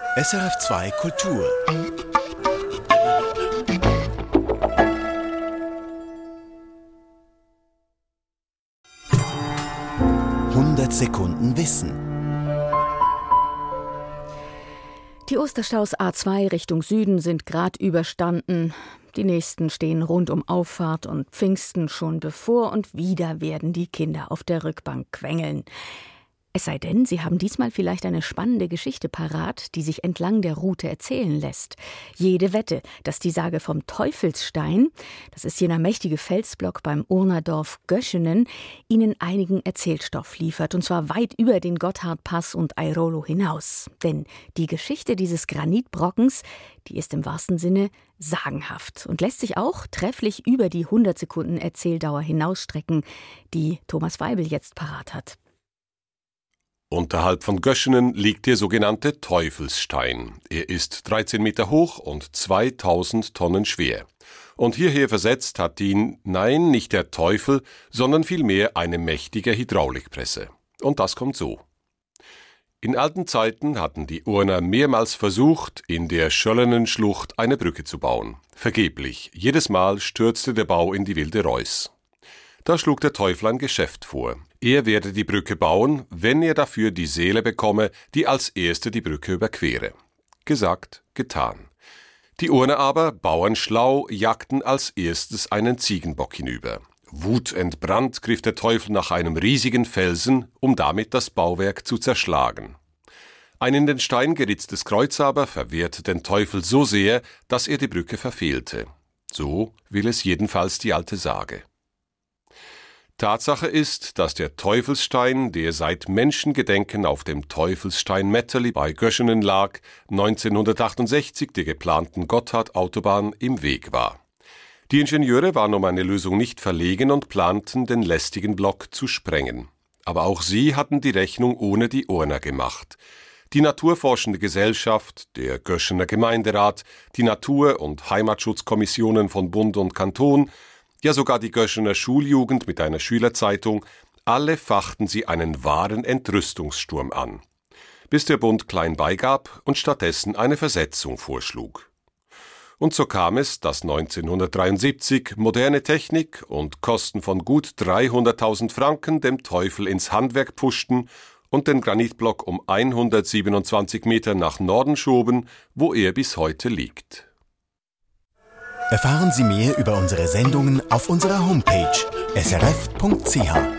SRF2 Kultur. Sekunden Wissen. Die Osterstaus A2 Richtung Süden sind gerade überstanden. Die nächsten stehen rund um Auffahrt und Pfingsten schon bevor und wieder werden die Kinder auf der Rückbank quengeln. Es sei denn, Sie haben diesmal vielleicht eine spannende Geschichte parat, die sich entlang der Route erzählen lässt. Jede wette, dass die Sage vom Teufelsstein, das ist jener mächtige Felsblock beim Urnerdorf Göschenen, Ihnen einigen Erzählstoff liefert, und zwar weit über den Gotthardpass und Airolo hinaus. Denn die Geschichte dieses Granitbrockens, die ist im wahrsten Sinne sagenhaft und lässt sich auch trefflich über die 100 Sekunden Erzähldauer hinausstrecken, die Thomas Weibel jetzt parat hat. Unterhalb von Göschenen liegt der sogenannte Teufelsstein. Er ist 13 Meter hoch und 2000 Tonnen schwer. Und hierher versetzt hat ihn, nein, nicht der Teufel, sondern vielmehr eine mächtige Hydraulikpresse. Und das kommt so. In alten Zeiten hatten die Urner mehrmals versucht, in der Schöllenen-Schlucht eine Brücke zu bauen. Vergeblich. Jedes Mal stürzte der Bau in die wilde Reuss. Da schlug der Teufel ein Geschäft vor. Er werde die Brücke bauen, wenn er dafür die Seele bekomme, die als erste die Brücke überquere. Gesagt, getan. Die Urner aber, bauernschlau, jagten als erstes einen Ziegenbock hinüber. Wutentbrannt griff der Teufel nach einem riesigen Felsen, um damit das Bauwerk zu zerschlagen. Ein in den Stein geritztes Kreuz aber verwehrte den Teufel so sehr, dass er die Brücke verfehlte. So will es jedenfalls die alte Sage. Tatsache ist, dass der Teufelsstein, der seit Menschengedenken auf dem Teufelsstein Metterli bei Göschenen lag, 1968 der geplanten Gotthard-Autobahn im Weg war. Die Ingenieure waren um eine Lösung nicht verlegen und planten, den lästigen Block zu sprengen. Aber auch sie hatten die Rechnung ohne die Urner gemacht. Die Naturforschende Gesellschaft, der Göschener Gemeinderat, die Natur- und Heimatschutzkommissionen von Bund und Kanton, ja sogar die Göschener Schuljugend mit einer Schülerzeitung, alle fachten sie einen wahren Entrüstungssturm an, bis der Bund klein beigab und stattdessen eine Versetzung vorschlug. Und so kam es, dass 1973 moderne Technik und Kosten von gut 300.000 Franken dem Teufel ins Handwerk pfuschten und den Granitblock um 127 Meter nach Norden schoben, wo er bis heute liegt. Erfahren Sie mehr über unsere Sendungen auf unserer Homepage srf.ch.